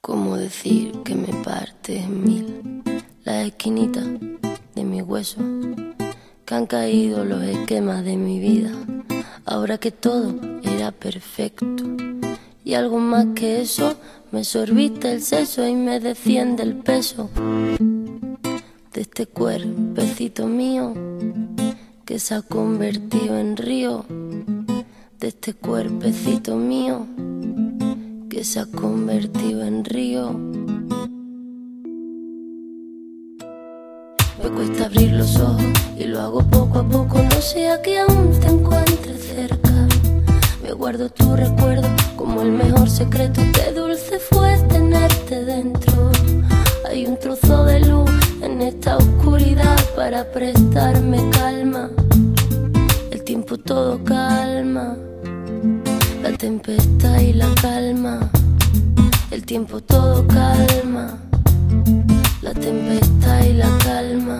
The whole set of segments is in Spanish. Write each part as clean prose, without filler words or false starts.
¿Cómo decir que me parte en mil las esquinitas de mi hueso? Que han caído los esquemas de mi vida, ahora que todo era perfecto. Y algo más que eso, me sorbiste el seso y me desciende el peso de este cuerpecito mío que se ha convertido en río, de este cuerpecito mío que se ha convertido en río. Me cuesta abrir los ojos y lo hago poco a poco, no sea que aún te encuentres cerca. Me guardo tu recuerdo como el mejor secreto, qué dulce fue tenerte dentro. Hay un trozo de luz en esta oscuridad para prestarme calma. El tiempo todo calma, la tempestad y la calma. El tiempo todo calma, la tempestad y la calma.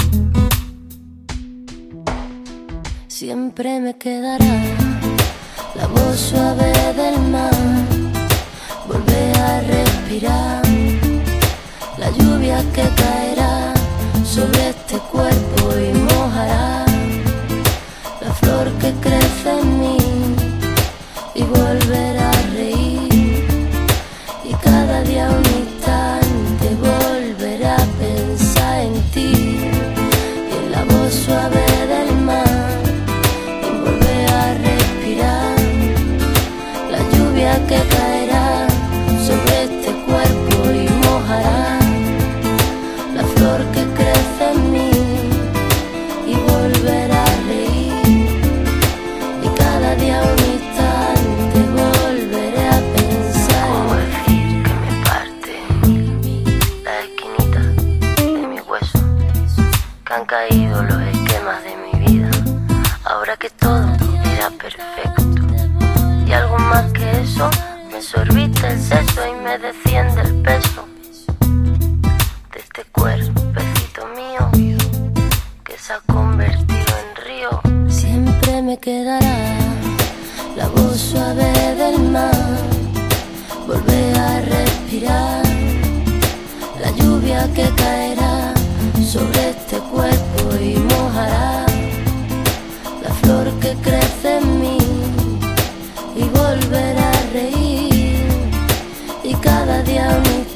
Siempre me quedará la voz suave del mar, volver a respirar, la lluvia que caerá sobre este cuerpo y mojará la flor que crece en mí, y volver a reír, y cada día un instante volver a pensar en ti, y en la voz suave del mar, y volver a respirar, la lluvia que caerá sobre este cuerpo y mojará la flor que crece en mí, y volver a reír, y cada día un instante volveré a pensar. ¿Cómo decir que me parte en mil las esquinitas de mi hueso? Que han caído los esquemas de mi vida, ahora que todo era perfecto. Y algo más que eso, me sorbiste el seso y me desciende el peso de este cuerpecito mío que se ha convertido en río. Siempre me quedará la voz suave del mar, volver a respirar, la lluvia que caerá sobre este cuerpo y mojará la flor que crece en mí, y volver a reír, y cada día un